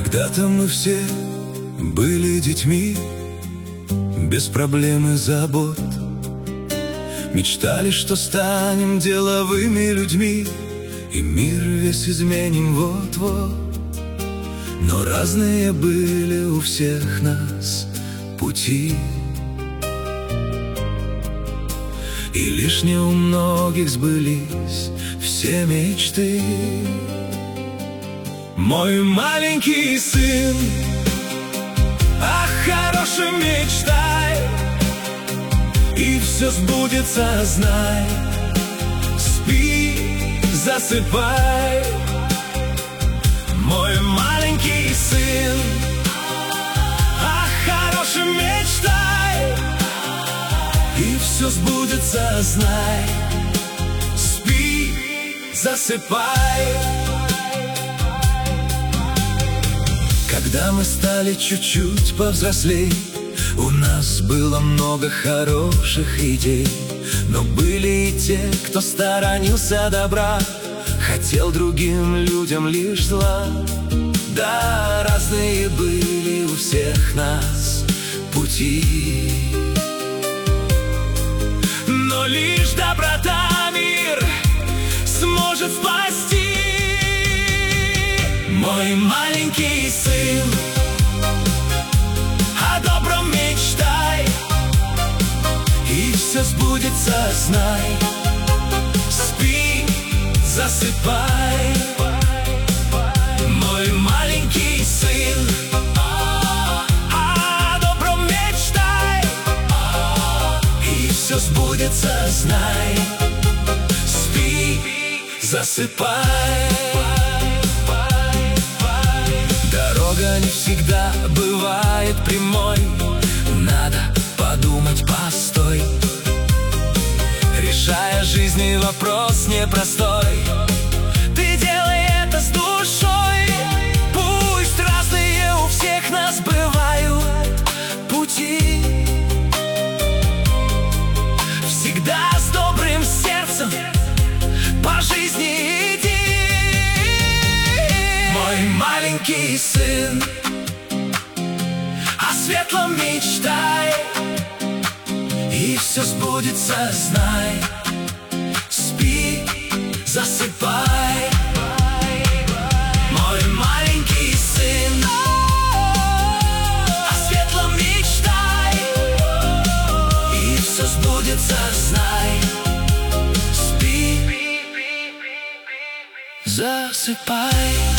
Когда-то мы все были детьми, без проблем и забот. Мечтали, что станем деловыми людьми, и мир весь изменим вот-вот. Но разные были у всех нас пути, и лишь не у многих сбылись все мечты. Мой маленький сын, о хорошем мечтай, и все сбудется, знай. Спи, засыпай. Мой маленький сын, о хорошем мечтай, и все сбудется, знай. Спи, засыпай. Когда мы стали чуть-чуть повзрослей, у нас было много хороших идей, но были и те, кто сторонился добра, хотел другим людям лишь зла. Да, разные были у всех нас пути, но лишь доброта мир сможет спасти. Мой маленький сын, о добром мечтай, и все сбудется, знай. Спи, засыпай. Мой маленький сын, о добром мечтай, и все сбудется, знай. Спи, засыпай. Дорога не всегда бывает прямой, надо подумать, постой. Решая жизни вопрос непростой, ты делай это с душой. Пусть разные у всех нас бывают пути, всегда с добрым сердцем по жизни иди. Мой маленький сын, о светлом мечтай, и все сбудется, знай. Спи, засыпай. Мой маленький сын, о светлом мечтай, и все сбудется, знай. Спи, засыпай.